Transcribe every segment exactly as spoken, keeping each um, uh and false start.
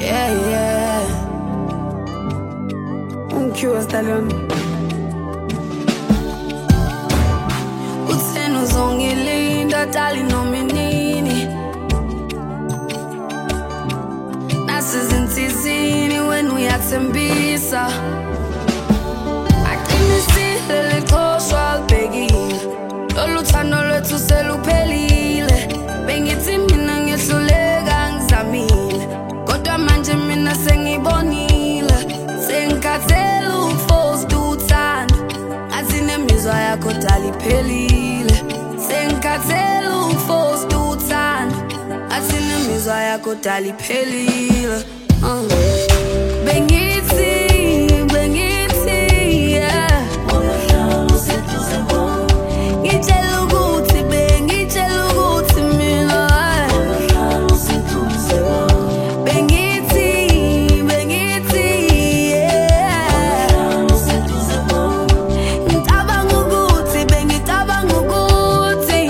Yeah, yeah. Unkiwa stallion. Utheni uzongilinda dali nominini. Nasizinsizini wena uyathembisa. Aqinisile likhoshwa kubhekile. Lolu thando lwethu seluphelile. Bengithi mina ngihluleka ngizamile. Kodwa manje mina sengibonile. Sengikhathele ukufosta uthando. Ngathi nemizwa yakho dala iphelile. Sengikhathele ukufosta uthando. Ngathi nemizwa yakho dala iphelile. uh. Bengithi, bengithi, yeah. Ngitshela ukuthi bengitshela ukuthi mina bengithi, bengithi, yeah. Ngicabanga ukuthi bengicabanga ukuthi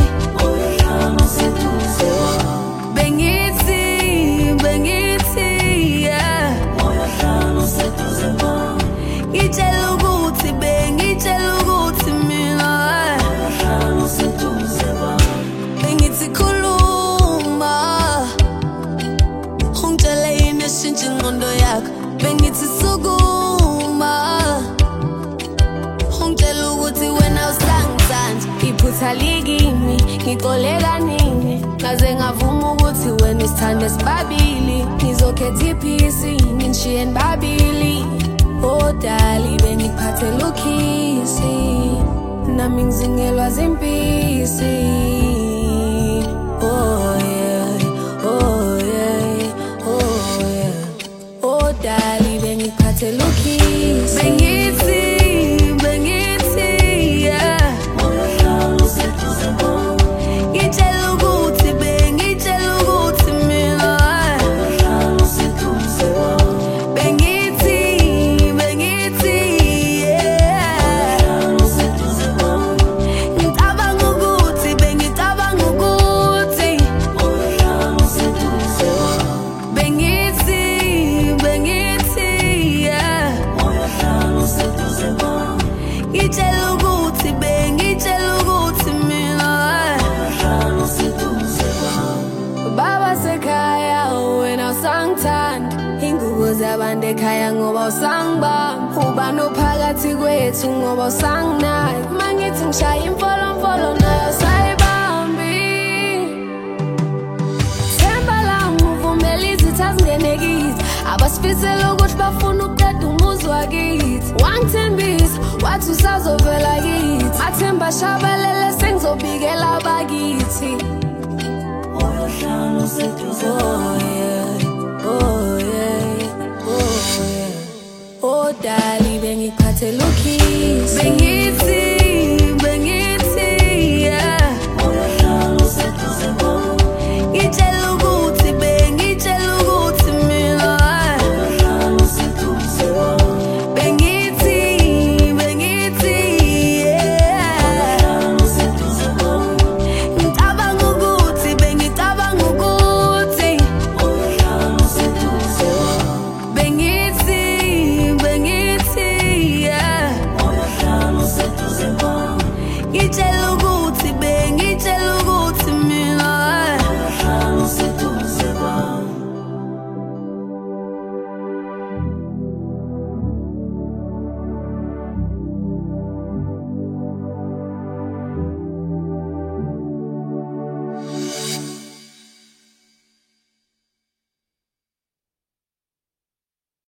bengithi, bengithi, yeah. Ngitshela ukuthi bengitshela ukuthi mina bengithi khuluma ungitshele yini eshintsha ingqondo yakho. Bengithi sukuma ungitshela ukuthi wena usangithanda. Iphutha likimi ngixole kaningi. Ngaze ngavuma ukuthi wena usithanda esibabili. Ngizokhetha iphisi ngishiye nibabili. Oh dali bengiphathela ukhisi. Nami ngizingelwa zimpisi. Oh yeah, oh yeah, oh yeah. Oh dali bengiphathela ukhisi. Bengithi, bengithi, yeah. Ngitshela ukuthi bengitshela ukuthi mina bengithi, bengithi, yeah. Ngicabanga ukuthi bengicabanga ukuthi bengithi, bengithi, yeah. Ngitshela ukuthi bengitshela ukuthi mina baba sekhaya wena usangithanda. Ingubo zabantu ekhaya ngoba usangibamba. Uba nophakathi kwethu ngoba usanginaka. Mangithi ngishaya imfolomfolo nayo sayibambi. Themba lami uvumela izitha zingene kithi. Abasifisela ukuthi bafuna ukuqeda umuzi wakithi. Wangithembisa wathi usazovela kithi. Mathemba shabalele sengizobikela abakithi. Oh yeah, oh yeah, oh yeah. Oh dali bengiphathela ukhisi.